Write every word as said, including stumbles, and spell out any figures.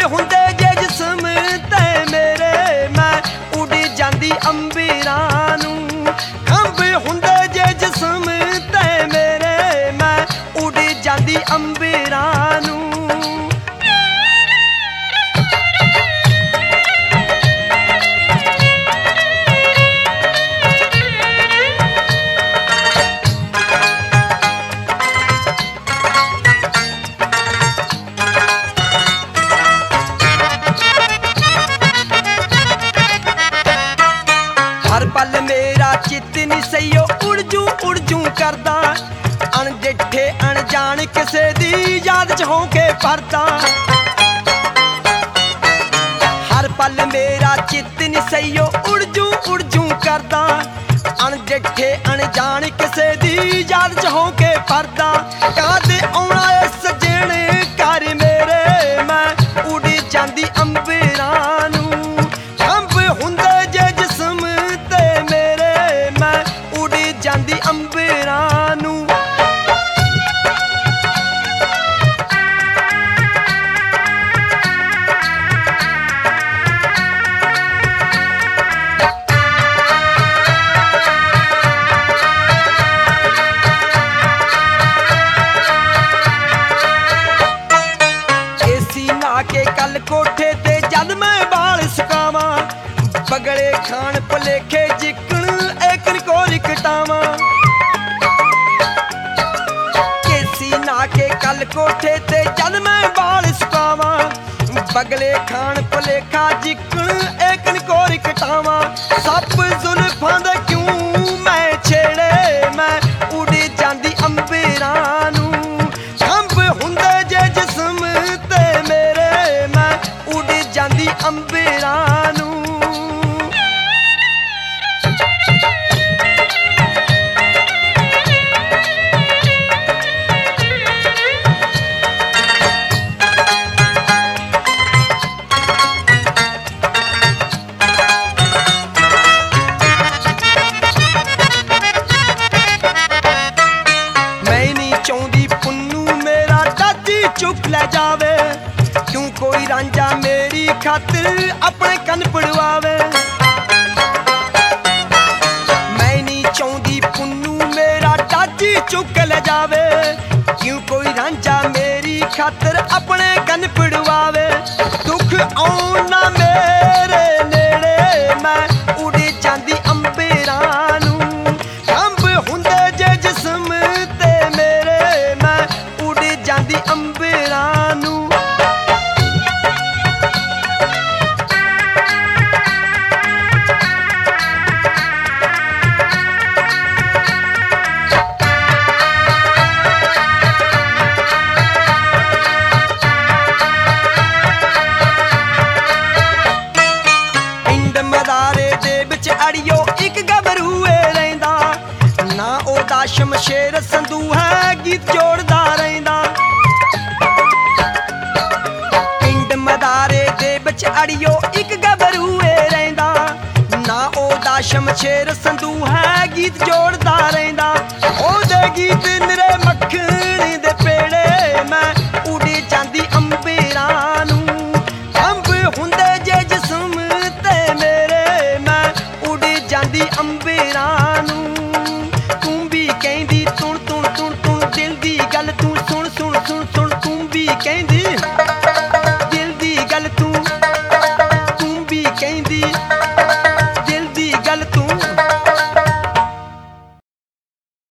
ਹੁੰਦੇ ਜੇ ਜਿਸਮ ਤੇ ਮੇਰੇ ਮੈਂ ਉੱਡ ਜਾਂਦੀ ਅੰਬਰਾਂ ਨੂੰ। ਖੰਭ ਹੁੰਦੇ ਜੇ ਜਿਸਮ ਤੇ ਮੇਰੇ ਮੈਂ ਉੱਡ ਜਾਂਦੀ ਅੰਬਰਾਂ ਨੂੰ। हर पल मेरा चित नी सईओ उड़ जू उड़ जू करदा। अणडिठे अणजान किसे दी याद च होके भरदा। हर पल मेरा चित नी सईओ उड़ जू उड़ जू करदा। अणडिठे अणजान किसे दी याद च होके भरदा। कादे आउणा ए सजण कर मेरे मैं उड़ जांदी अंबरां नूं। खंभ हुंदे जे जिसम ते मेरे मैं उड़ जांदी अंबरां नूं। के कल कोठे ते जद मैं बाल सुकावा। बगड़े खान भलेखे जिकण एक कोर कटावा। केसी ना के कल कोठे ते जद मैं बाल सुकावा। बगले खान भलेखा जिकण एक कोर कटावा। सप जुल्फां दे क्यों मैं छेड़े मैं उड़ जांदी अंबरां नूं। खंभ हुंदे जे जिसम ते मेरे मैं उड़ जांदी अंबरां नूं। मैं नहीं चाहुंदी पुन्नू मेरा दादी चुक ले जावे। क्यों कोई रांझा मेरी खातिर अपने कन पड़वावे। मैं नहीं चाहुंदी पुन्नू मेरा दादी चुक ले जावे। क्यों कोई रांझा मेरी खातिर अपने कन पड़वावे। दुख आउणा मेरे नेड़े मैं उड़ जांदी अंबरां नूं। खंभ हुंदे जे जिसम ते मेरे मैं उड़ जांदी अंबरां नूं। पिंड मदारे दे विच अड़ियो इक गबरूए रहिंदा। ना ओदा शमशेर संधू है गीत जोड़दा रहिंदा। पिंड मदारे दे विच अड़ियो इक गबरूए रहिंदा। ना ओदा शमशेर संधू है गीत जोड़दा रहिंदा। ओदे गीत निरे मक्खण दे पेड़े मैं उड़ जांदी अंबरां नूं। खंभ हुंदे जे जिसम ते मेरे मैं उड़ जांदी अंबरां नूं। तूं भी कहंदी तुण तुण तुण तुण दिल दी गल तूं सुण सुण सुण सुण तूं भी कहंदी